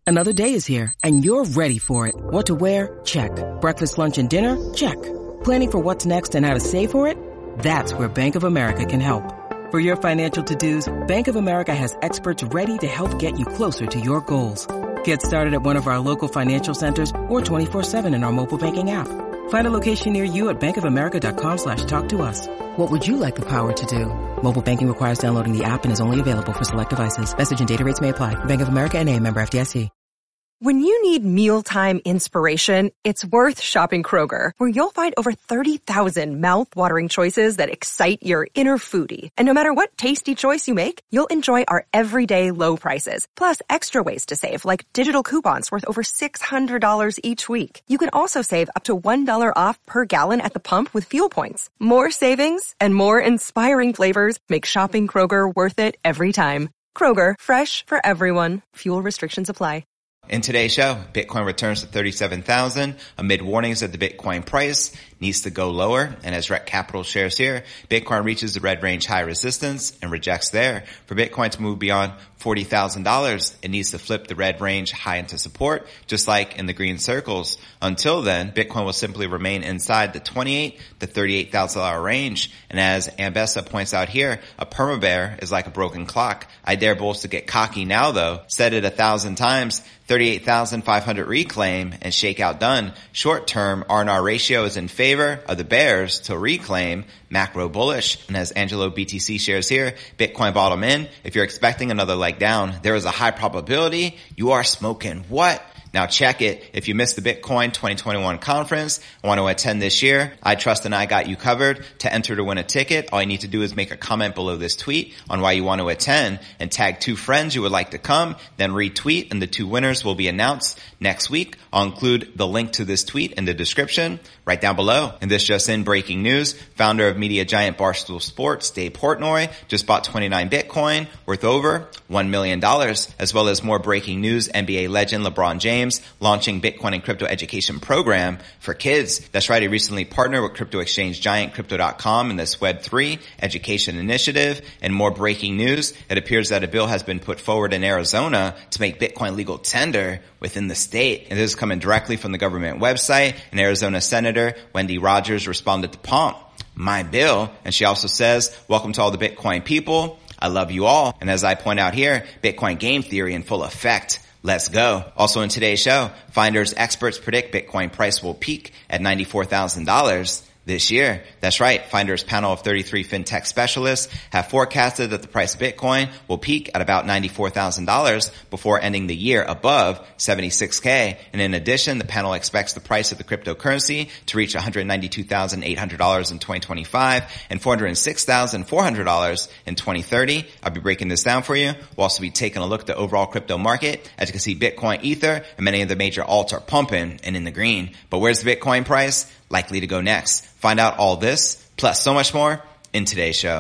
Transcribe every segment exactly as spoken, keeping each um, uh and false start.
Another day is here, and you're ready for it. What to wear? Check. Breakfast, lunch, and dinner? Check. Planning for what's next and how to save for it? That's where Bank of America can help. For your financial to-dos, Bank of America has experts ready to help get you closer to your goals. Get started at one of our local financial centers or twenty-four seven in our mobile banking app. Find a location near you at bankofamerica.com slash talk to us. What would you like the power to do? Mobile banking requires downloading the app and is only available for select devices. Message and data rates may apply. Bank of America N A, member F D I C. When you need mealtime inspiration, it's worth shopping Kroger, where you'll find over thirty thousand mouth-watering choices that excite your inner foodie. And no matter what tasty choice you make, you'll enjoy our everyday low prices, plus extra ways to save, like digital coupons worth over six hundred dollars each week. You can also save up to one dollar off per gallon at the pump with fuel points. More savings and more inspiring flavors make shopping Kroger worth it every time. Kroger, fresh for everyone. Fuel restrictions apply. In today's show, Bitcoin returns to thirty-seven thousand amid warnings that the Bitcoin price needs to go lower. And as Rec Capital shares here, Bitcoin reaches the red range high resistance and rejects there. For Bitcoin to move beyond forty thousand dollars, it needs to flip the red range high into support, just like in the green circles. Until then, Bitcoin will simply remain inside the twenty-eight to thirty-eight thousand dollars range. And as Ambessa points out here, a perma bear is like a broken clock. I dare bulls to get cocky now though. Said it a thousand times. thirty-eight thousand five hundred reclaim and shakeout done. Short term R and R ratio is in favor of the bears to reclaim, macro bullish. And as Angelo B T C shares here, Bitcoin bottom in. If you're expecting another leg down, there is a high probability you are smoking what? Now check it. If you missed the Bitcoin twenty twenty-one conference, want to attend this year, I trust and I got you covered. To enter to win a ticket, all you need to do is make a comment below this tweet on why you want to attend and tag two friends you would like to come, then retweet, and the two winners will be announced next week. I'll include the link to this tweet in the description right down below. And this just in, breaking news, founder of media giant Barstool Sports, Dave Portnoy, just bought twenty-nine Bitcoin worth over one million dollars, as well as more breaking news, N B A legend LeBron James launching Bitcoin and crypto education program for kids. That's right. He recently partnered with crypto exchange giant crypto dot com in this Web three education initiative. And more breaking news, it appears that a bill has been put forward in Arizona to make Bitcoin legal tender within the state. And this is coming directly from the government website. And Arizona Senator Wendy Rogers responded to Pomp, my bill. And she also says, welcome to all the Bitcoin people. I love you all. And as I point out here, Bitcoin game theory in full effect. Let's go. Also in today's show, Finders experts predict Bitcoin price will peak at ninety-four thousand dollars this year. That's right. Finders panel of thirty-three fintech specialists have forecasted that the price of Bitcoin will peak at about ninety-four thousand dollars before ending the year above seventy-six K. And in addition, the panel expects the price of the cryptocurrency to reach one hundred ninety-two thousand eight hundred dollars in twenty twenty-five and four hundred six thousand four hundred dollars in twenty thirty. I'll be breaking this down for you. We'll also be taking a look at the overall crypto market. As you can see, Bitcoin, Ether, and many of the major alts are pumping and in the green. But where's the Bitcoin price? Likely to go next. Find out all this, plus so much more, in today's show.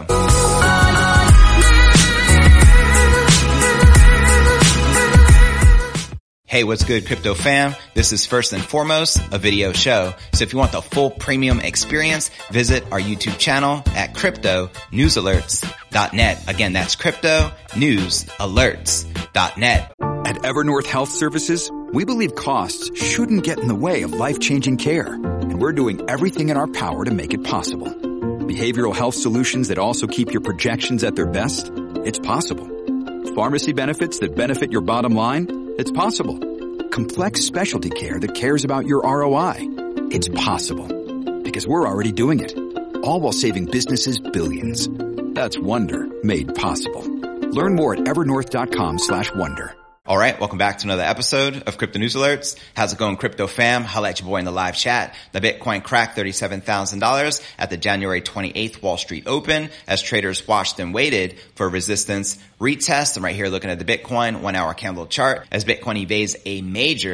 Hey, what's good, crypto fam? This is first and foremost a video show. So if you want the full premium experience, visit our YouTube channel at crypto news alerts dot net. Again, that's crypto news alerts dot net. At Evernorth Health Services, we believe costs shouldn't get in the way of life-changing care, and we're doing everything in our power to make it possible. Behavioral health solutions that also keep your projections at their best? It's possible. Pharmacy benefits that benefit your bottom line? It's possible. Complex specialty care that cares about your R O I? It's possible. Because we're already doing it. All while saving businesses billions. That's Wonder made possible. Learn more at evernorth.com slash wonder. All right, welcome back to another episode of Crypto News Alerts. How's it going, crypto fam? Holla at your boy in the live chat. The Bitcoin cracked thirty-seven thousand dollars at the January twenty-eighth Wall Street Open as traders watched and waited for resistance retest. I'm right here looking at the Bitcoin one-hour candle chart as Bitcoin evades a major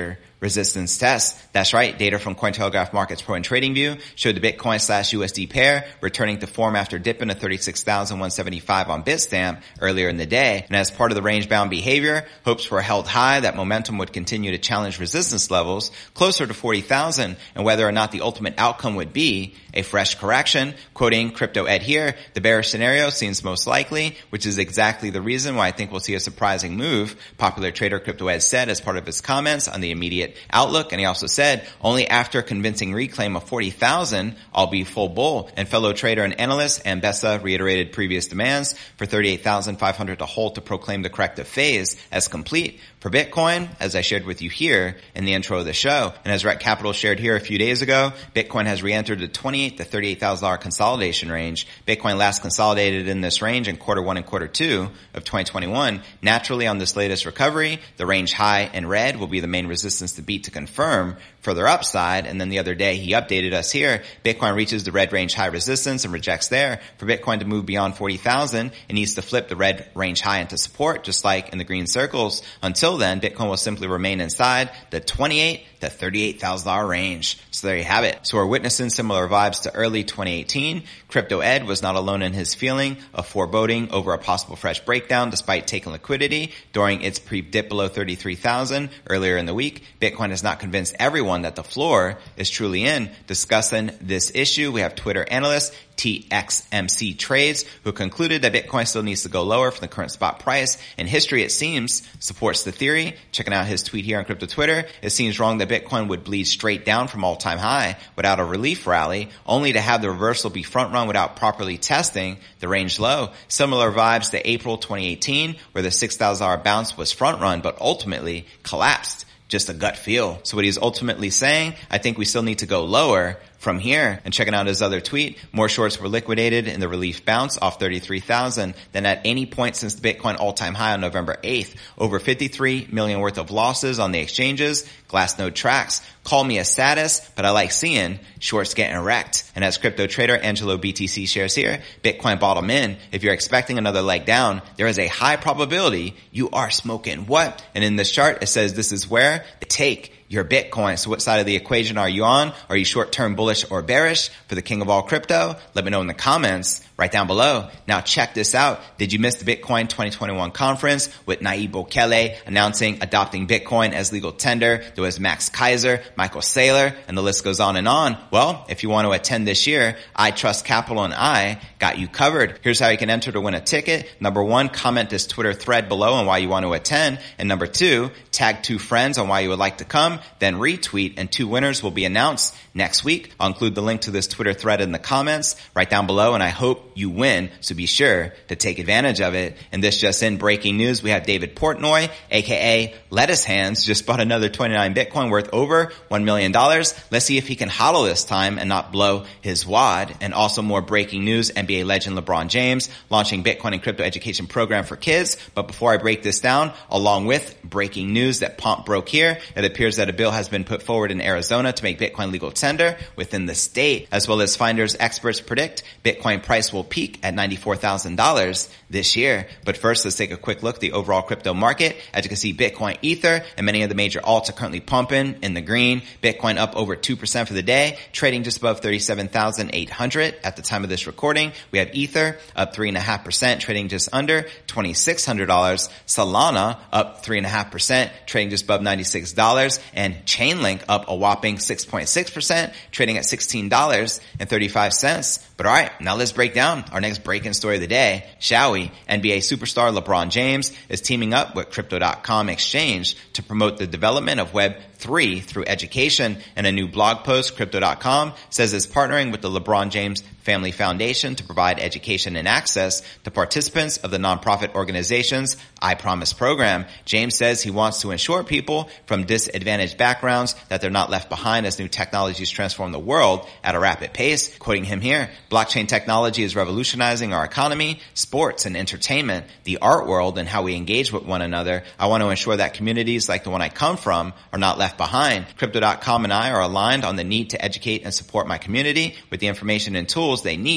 resistance test. That's right. Data from Cointelegraph Markets Pro and TradingView showed the Bitcoin slash U S D pair returning to form after dipping to thirty-six thousand one hundred seventy-five on Bitstamp earlier in the day. And as part of the range-bound behavior, hopes were held high that momentum would continue to challenge resistance levels closer to forty thousand, and whether or not the ultimate outcome would be a fresh correction. Quoting Crypto Ed here, the bearish scenario seems most likely, which is exactly the reason why I think we'll see a surprising move, popular trader Crypto Ed said as part of his comments on the immediate outlook. And he also said, only after a convincing reclaim of forty thousand, I'll be full bull. And fellow trader and analyst Ambessa reiterated previous demands for thirty-eight thousand five hundred to hold to proclaim the corrective phase as complete for Bitcoin, as I shared with you here in the intro of the show. And as Rec Capital shared here a few days ago, Bitcoin has re-entered the twenty-eight to thirty-eight thousand dollars consolidation range. Bitcoin last consolidated in this range in quarter one and quarter two of twenty twenty-one. Naturally, on this latest recovery, the range high in red will be the main resistance to beat to confirm further upside. And then the other day, he updated us here. Bitcoin reaches the red range high resistance and rejects there. For Bitcoin to move beyond forty thousand, it needs to flip the red range high into support, just like in the green circles. Until then, Bitcoin will simply remain inside the twenty-eight to thirty-eight thousand dollars range. So there you have it. So we're witnessing similar vibes to early twenty eighteen. Crypto Ed was not alone in his feeling of foreboding over a possible fresh breakdown despite taking liquidity during its pre-dip below thirty-three thousand earlier in the week. Bitcoin has not convinced everyone that the floor is truly in. Discussing this issue, we have Twitter analyst T X M C Trades, who concluded that Bitcoin still needs to go lower from the current spot price. And history, it seems, supports the theory. Checking out his tweet here on Crypto Twitter, it seems wrong that Bitcoin would bleed straight down from all-time high without a relief rally, only to have the reversal be front-run without properly testing the range low. Similar vibes to April twenty eighteen, where the six thousand dollars bounce was front-run but ultimately collapsed. Just a gut feel. So what he's ultimately saying, I think we still need to go lower from here. And checking out his other tweet, more shorts were liquidated in the relief bounce off thirty-three thousand than at any point since the Bitcoin all-time high on November eighth. Over fifty-three million worth of losses on the exchanges. Glassnode tracks. Call me a status, but I like seeing shorts getting wrecked. And as crypto trader Angelo B T C shares here, Bitcoin bottom in. If you're expecting another leg down, there is a high probability you are smoking what? And in this chart, it says this is where the take your Bitcoin. So what side of the equation are you on? Are you short-term bullish or bearish for the king of all crypto? Let me know in the comments right down below. Now check this out. Did you miss the Bitcoin twenty twenty-one conference with Nayib Bukele announcing adopting Bitcoin as legal tender? There was Max Kaiser, Michael Saylor, and the list goes on and on. Well, if you want to attend this year, I Trust Capital and I got you covered. Here's how you can enter to win a ticket. Number one, comment this Twitter thread below on why you want to attend. And number two, tag two friends on why you would like to come. Then retweet, and two winners will be announced next week. I'll include the link to this Twitter thread in the comments right down below, and I hope you win, so be sure to take advantage of it. And this just in, breaking news, we have David Portnoy, aka Lettuce Hands, just bought another twenty-nine Bitcoin worth over one million dollars. Let's see if he can hodl this time and not blow his wad. And also more breaking news, N B A legend LeBron James launching Bitcoin and crypto education program for kids. But before I break this down, along with breaking news that Pomp broke here, it appears that a bill has been put forward in Arizona to make Bitcoin legal tender within the state, as well as Finders experts predict Bitcoin price will peak at ninety-four thousand dollars this year. But first, let's take a quick look at the overall crypto market. As you can see, Bitcoin, Ether, and many of the major alts are currently pumping in the green. Bitcoin up over two percent for the day, trading just above thirty-seven thousand eight hundred at the time of this recording. We have Ether up three point five percent, trading just under twenty-six hundred dollars. Solana up three point five percent, trading just above ninety-six dollars. And Chainlink up a whopping six point six percent, trading at sixteen dollars and thirty-five cents. But all right, now let's break down our next breaking story of the day, shall we? N B A superstar LeBron James is teaming up with Crypto dot com Exchange to promote the development of Web three through education. In a new blog post, Crypto dot com says it's partnering with the LeBron James Family Foundation to provide education and access to participants of the nonprofit organization's I Promise program. James says he wants to ensure people from disadvantaged backgrounds that they're not left behind as new technologies transform the world at a rapid pace. Quoting him here, blockchain technology is revolutionizing our economy, sports and entertainment, the art world, and how we engage with one another. I want to ensure that communities like the one I come from are not left behind. Crypto dot com and I are aligned on the need to educate and support my community with the information and tools they need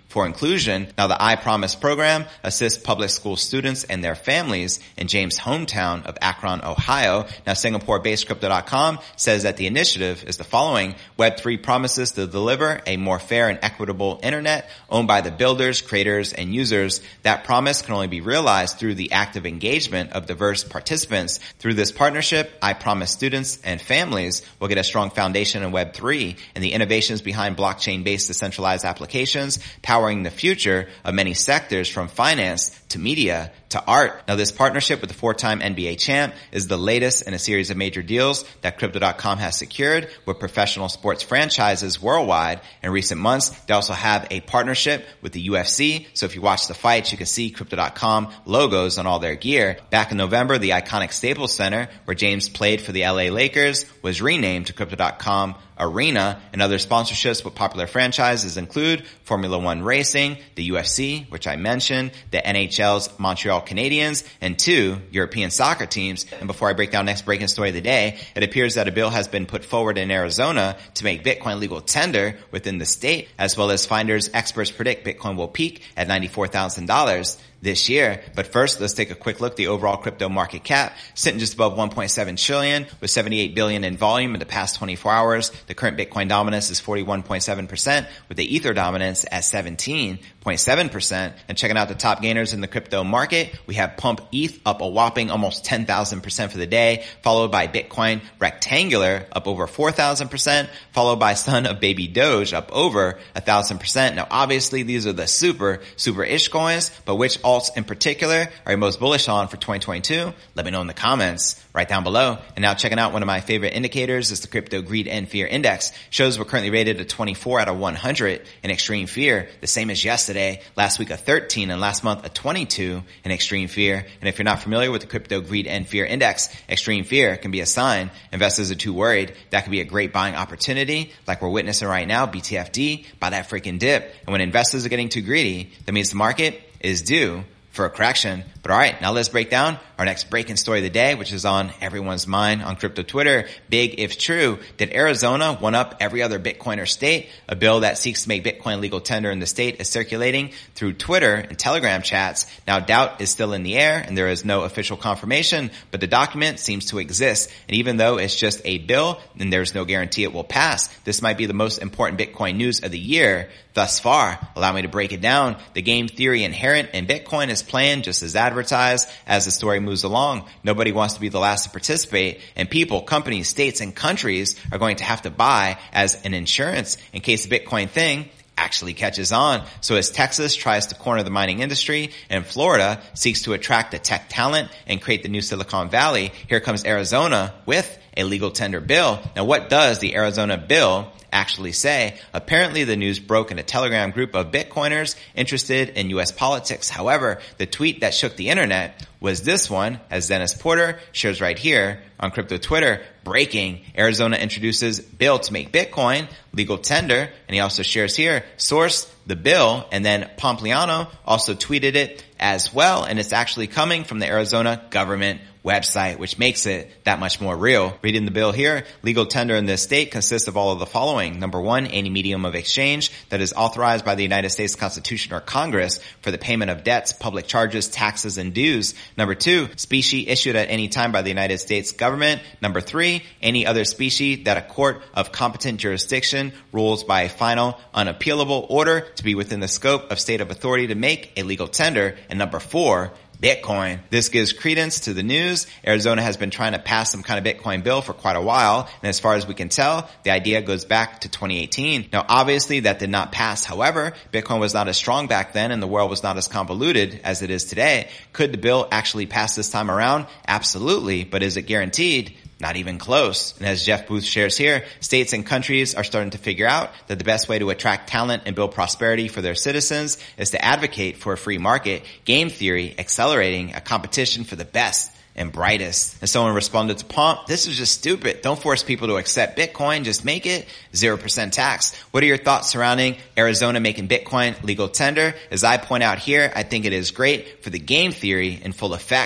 for inclusion. Now, the I Promise program assists public school students and their families in James' hometown of Akron, Ohio. Now, Singapore-based Crypto dot com says that the initiative is the following. Web three promises to deliver a more fair and equitable internet owned by the builders, creators, and users. That promise can only be realized through the active engagement of diverse participants. Through this partnership, I Promise students and families will get a strong foundation in Web three and the innovations behind blockchain-based decentralized applications, powering the future of many sectors from finance to media to art. Now, this partnership with the four-time N B A champ is the latest in a series of major deals that Crypto dot com has secured with professional sports franchises worldwide. In recent months, they also have a partnership with the U F C. So if you watch the fights, you can see Crypto dot com logos on all their gear. Back in November, the iconic Staples Center, where James played for the L A Lakers, was renamed to Crypto dot com Arena, and other sponsorships with popular franchises include Formula One Racing, the U F C, which I mentioned, the N H L's Montreal Canadiens, and two European soccer teams. And before I break down next breaking story of the day, it appears that a bill has been put forward in Arizona to make Bitcoin legal tender within the state, as well as finders experts predict Bitcoin will peak at ninety-four thousand dollars this year. But first, let's take a quick look at the overall crypto market cap, sitting just above one point seven trillion with seventy-eight billion in volume in the past twenty-four hours. The current Bitcoin dominance is forty-one point seven percent, with the Ether dominance at seventeen point seven percent. And checking out the top gainers in the crypto market, we have Pump E T H up a whopping almost ten thousand percent for the day, followed by Bitcoin Rectangular up over four thousand percent, followed by Son of Baby Doge up over one thousand percent. Now, obviously, these are the super, super-ish coins, but which alts in particular are you most bullish on for twenty twenty-two? Let me know in the comments right down below. And now checking out one of my favorite indicators is the Crypto Greed and Fear Index. Shows we're currently rated a twenty-four out of one hundred in extreme fear, the same as yesterday, last week a thirteen, and last month a twenty-two in extreme fear. And if you're not familiar with the Crypto Greed and Fear Index, extreme fear can be a sign investors are too worried. That could be a great buying opportunity, like we're witnessing right now, B T F D, buy that freaking dip. And when investors are getting too greedy, that means the market is due for a correction. But all right, now let's break down our next breaking story of the day, which is on everyone's mind on crypto Twitter. Big if true. Did Arizona one up every other Bitcoiner state? A bill that seeks to make Bitcoin legal tender in the state is circulating through Twitter and Telegram chats. Now, doubt is still in the air and there is no official confirmation, but the document seems to exist. And even though it's just a bill and there's no guarantee it will pass, this might be the most important Bitcoin news of the year thus far. Allow me to break it down. The game theory inherent in Bitcoin is playing just as advertised as the story moves along. Nobody wants to be the last to participate, and people, companies, states, and countries are going to have to buy as an insurance in case the Bitcoin thing actually catches on. So as Texas tries to corner the mining industry and Florida seeks to attract the tech talent and create the new Silicon Valley, here comes Arizona with a legal tender bill. Now, what does the Arizona bill actually say? Apparently, the news broke in a Telegram group of Bitcoiners interested in U S politics. However, the tweet that shook the internet was this one, as Dennis Porter shares right here on Crypto Twitter. Breaking: Arizona introduces bill to make Bitcoin legal tender. And he also shares here, source the bill, and then Pompliano also tweeted it as well. And it's actually coming from the Arizona government website, which makes it that much more real. Reading the bill here, legal tender in this state consists of all of the following. Number one, any medium of exchange that is authorized by the United States Constitution or Congress for the payment of debts, public charges, taxes, and dues. Number two, specie issued at any time by the United States government. Number three, any other specie that a court of competent jurisdiction rules by a final, unappealable order to be within the scope of state of authority to make a legal tender. And number four, Bitcoin. This gives credence to the news. Arizona has been trying to pass some kind of Bitcoin bill for quite a while, and as far as we can tell, the idea goes back to twenty eighteen. Now, obviously, that did not pass. However, Bitcoin was not as strong back then, and the world was not as convoluted as it is today. Could the bill actually pass this time around? Absolutely. But is it guaranteed? Not even close. And as Jeff Booth shares here, states and countries are starting to figure out that the best way to attract talent and build prosperity for their citizens is to advocate for a free market. Game theory accelerating a competition for the best and brightest. And someone responded to Pomp, this is just stupid. Don't force people to accept Bitcoin. Just make it zero percent tax. What are your thoughts surrounding Arizona making Bitcoin legal tender? As I point out here, I think it is great for the game theory in full effect.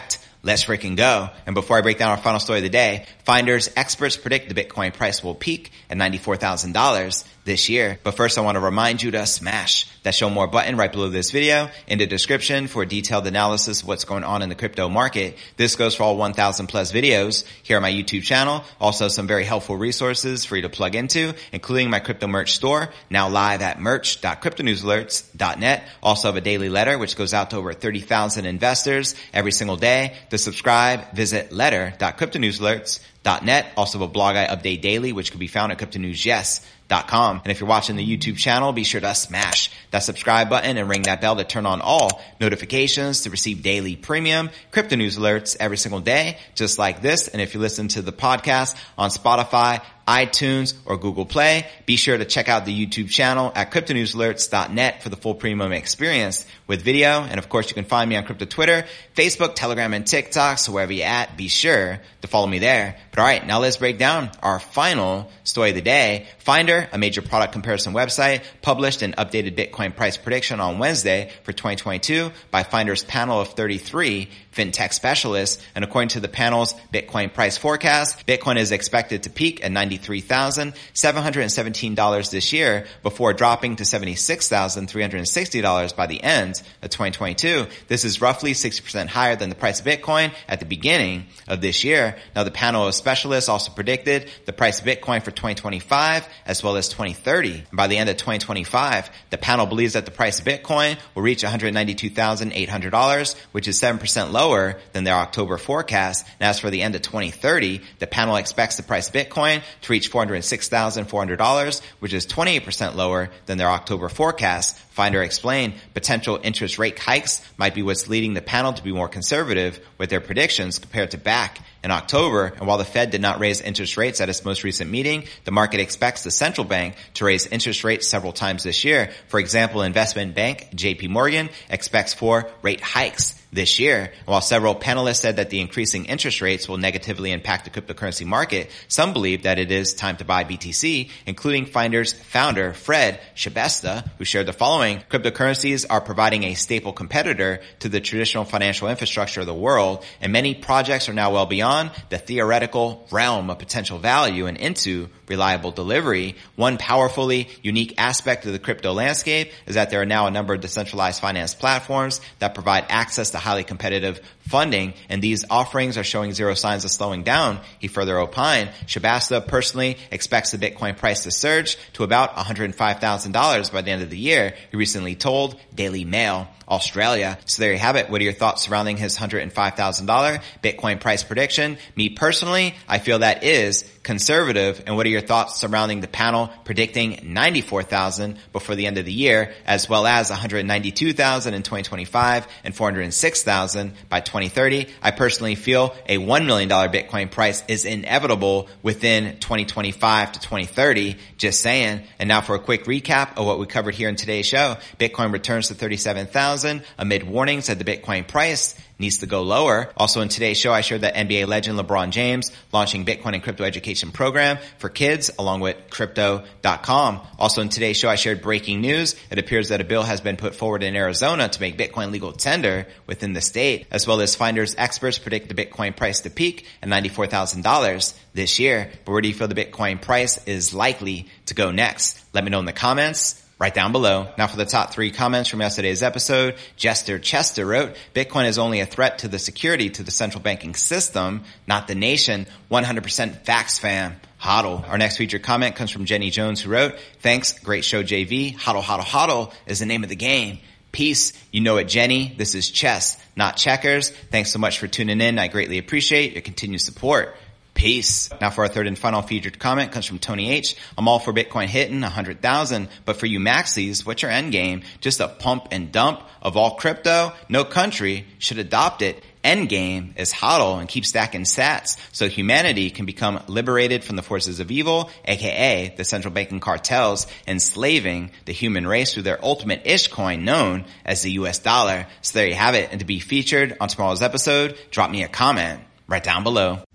Let's freaking go. And before I break down our final story of the day, Finders experts predict the Bitcoin price will peak at ninety-four thousand dollars this year. But first, I want to remind you to smash that show more button right below this video in the description for a detailed analysis of what's going on in the crypto market. This goes for all one thousand plus videos here on my YouTube channel. Also, some very helpful resources for you to plug into, including my crypto merch store, now live at merch dot crypto news alerts dot net. Also have a daily letter, which goes out to over thirty thousand investors every single day. To subscribe, visit letter dot crypto news alerts dot net. Also have a blog I update daily, which can be found at crypto news yes dot com. And if you're watching the YouTube channel, be sure to smash that subscribe button and ring that bell to turn on all notifications to receive daily premium crypto news alerts every single day, just like this. And if you listen to the podcast on Spotify, iTunes, or Google Play, be sure to check out the YouTube channel at crypto news alerts dot net for the full premium experience with video. And of course, you can find me on crypto Twitter, Facebook, Telegram, and TikTok. So wherever you're at, be sure to follow me there. But all right, now let's break down our final story of the day. Finder, a major product comparison website, published an updated Bitcoin price prediction on Wednesday for twenty twenty-two by Finder's panel of thirty-three fintech specialists. And according to the panel's Bitcoin price forecast, Bitcoin is expected to peak at ninety-three thousand seven hundred seventeen dollars this year before dropping to seventy-six thousand three hundred sixty dollars by the end of twenty twenty-two. This is roughly sixty percent higher than the price of Bitcoin at the beginning of this year. Now, the panel of specialists also predicted the price of Bitcoin for twenty twenty-five as well as twenty thirty. And by the end of twenty twenty-five, the panel believes that the price of Bitcoin will reach one hundred ninety-two thousand eight hundred dollars, which is seven percent lower than their October forecast. And as for the end of twenty thirty, the panel expects the price of Bitcoin to reach four hundred six thousand four hundred dollars, which is twenty-eight percent lower than their October forecast. Finder explained potential interest rate hikes might be what's leading the panel to be more conservative with their predictions compared to back in October. And while the Fed did not raise interest rates at its most recent meeting, the market expects the central bank to raise interest rates several times this year. For example, investment bank J P Morgan expects four rate hikes this year. And while several panelists said that the increasing interest rates will negatively impact the cryptocurrency market, some believe that it is time to buy B T C, including Finder's founder, Fred Shabesta, who shared the following. Cryptocurrencies are providing a staple competitor to the traditional financial infrastructure of the world, and many projects are now well beyond the theoretical realm of potential value and into reliable delivery. One powerfully unique aspect of the crypto landscape is that there are now a number of decentralized finance platforms that provide access to highly competitive funding, and these offerings are showing zero signs of slowing down, he further opined. Shabasta personally expects the Bitcoin price to surge to about one hundred five thousand dollars by the end of the year, he recently told Daily Mail Australia. So there you have it. What are your thoughts surrounding his one hundred five thousand dollars Bitcoin price prediction? Me personally, I feel that is conservative. And what are your thoughts surrounding the panel predicting ninety-four thousand before the end of the year, as well as one hundred ninety-two thousand in twenty twenty-five and four hundred six thousand by twenty thirty? I personally feel a one million dollars Bitcoin price is inevitable within twenty twenty-five to twenty thirty. Just saying. And now for a quick recap of what we covered here in today's show. Bitcoin returns to thirty-seven thousand amid warnings that the Bitcoin price needs to go lower. Also in today's show, I shared that N B A legend LeBron James launching Bitcoin and crypto education program for kids along with crypto dot com. Also in today's show, I shared breaking news. It appears that a bill has been put forward in Arizona to make Bitcoin legal tender within the state, as well as Finder's experts predict the Bitcoin price to peak at ninety-four thousand dollars this year. But where do you feel the Bitcoin price is likely to go next? Let me know in the comments right down below. Now for the top three comments from yesterday's episode, Jester Chester wrote, Bitcoin is only a threat to the security to the central banking system, not the nation. one hundred percent facts, fam. Hodl. Our next featured comment comes from Jenny Jones, who wrote, thanks, great show, J V. Hodl, hodl, hodl is the name of the game. Peace. You know it, Jenny. This is chess, not checkers. Thanks so much for tuning in. I greatly appreciate your continued support. Peace. Now for our third and final featured comment comes from Tony H. I'm all for Bitcoin hitting one hundred thousand, but for you maxis, what's your end game? Just a pump and dump of all crypto? No country should adopt it. End game is hodl and keep stacking sats so humanity can become liberated from the forces of evil, aka the central banking cartels enslaving the human race through their ultimate ish coin known as the U S dollar. So there you have it. And to be featured on tomorrow's episode, drop me a comment right down below.